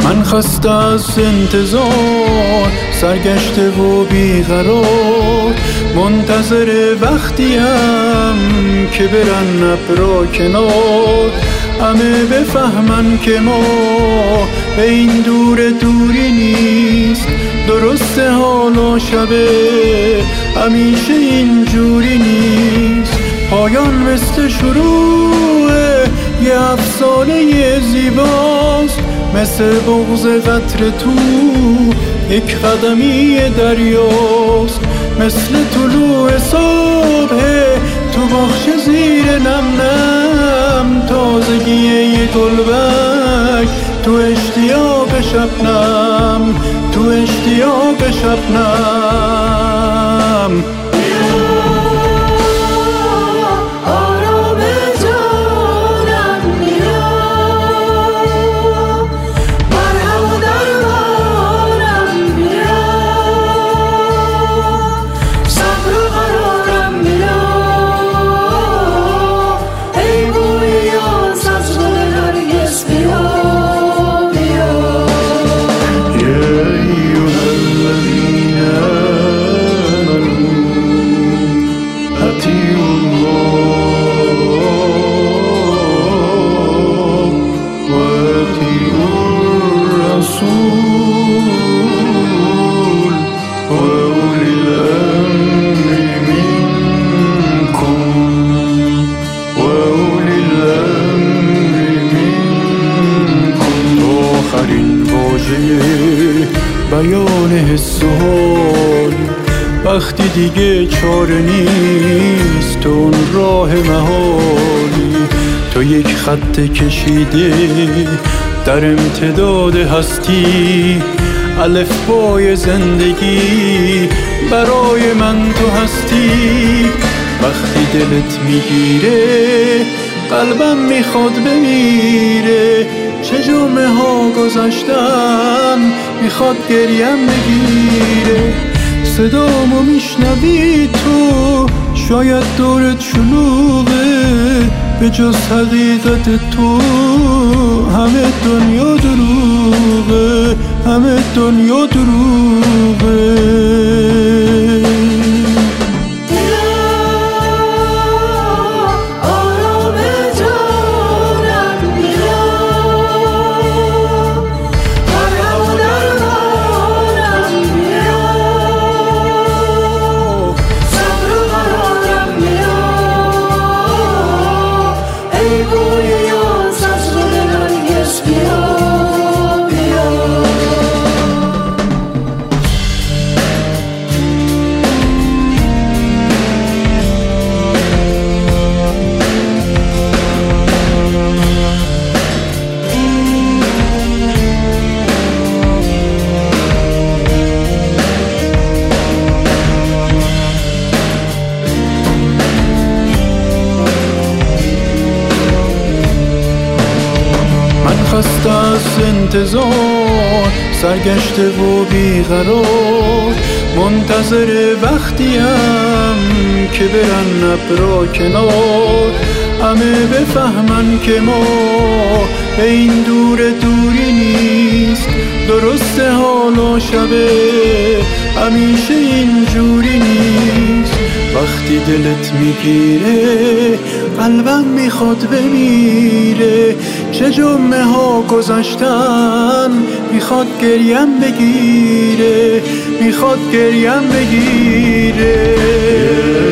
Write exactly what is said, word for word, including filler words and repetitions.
من خسته از انتظار، سرگشته و بیقرار، منتظر وقتیم که برن ابرا کنار. همه بفهمن که ما به این دور دوری نیست، درسته حالا شبه همیشه اینجوری نیست. پایان مثل شروع یه افسانه زیباست، مثل بغض قطره تو یک قدمی دریاست، مثل طلوع صبح تو باغچه زیر نم نم، تازگی یه گلبرگ تو اشتیاق شبنم، تو اشتیاق شبنم. بیان حس و حال وقتی دیگه چاره نیست، تو اون راه محالی، تو یک خط کشیده در امتداد هستی، الفبای زندگی برای من تو هستی. وقتی دلت میگیره قلبم میخواد بمیره، چه جمعه ها گذشتن میخواد گریم بگیره. صدامو میشنوی تو، شاید دورت شلوغه، به جز حقیقت تو همه دنیا دروغه، همه دنیا دروغه. خسته از انتظار، سرگشته و بیقرار، منتظر وقتیم که برن ابرا کنار. همه بفهمن که ما به این دور دوری نیست، درسته حالا شبه همیشه اینجوری نیست. وقتی دلت میگیره قلبم میخواد بمیره، چه جمعه ها گذشتن میخواد گریم بگیره، میخواد گریم بگیره.